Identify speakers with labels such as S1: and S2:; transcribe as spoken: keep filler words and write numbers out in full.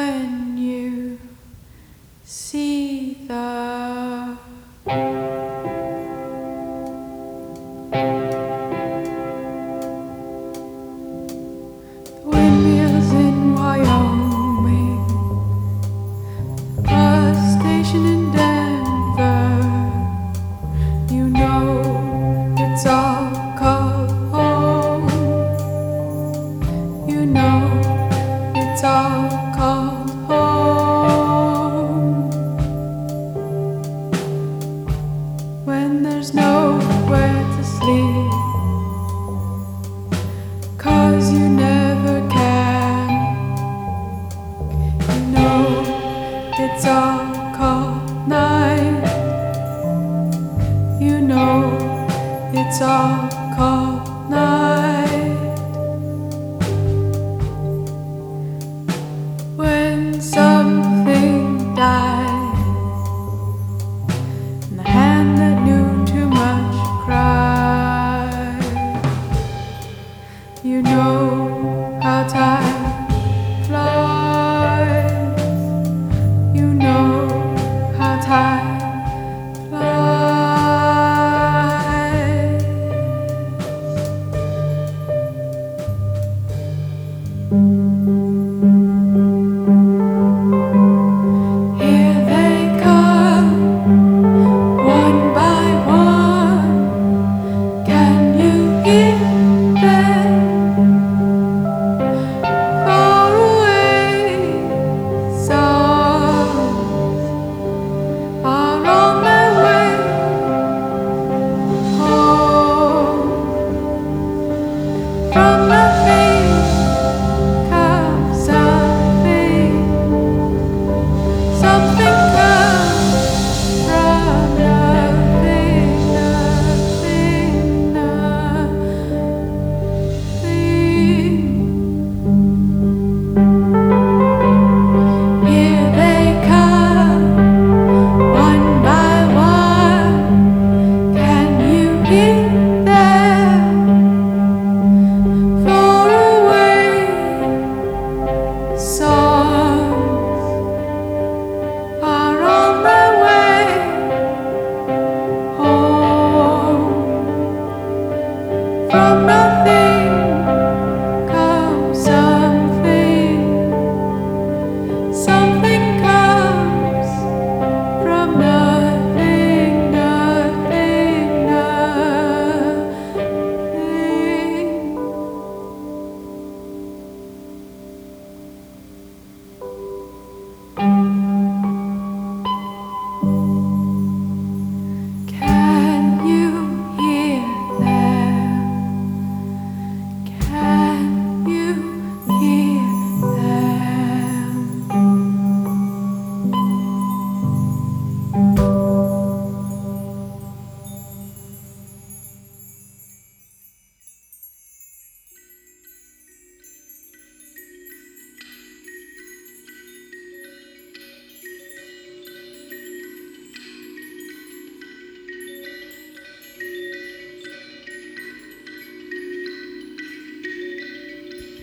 S1: when you see the windmills in Wyoming, bus station in Denver, you know it's all called home. You know it's all called home. When there's nowhere to sleep, 'cause you never can, you know it's all called night. You know it's all called night. When some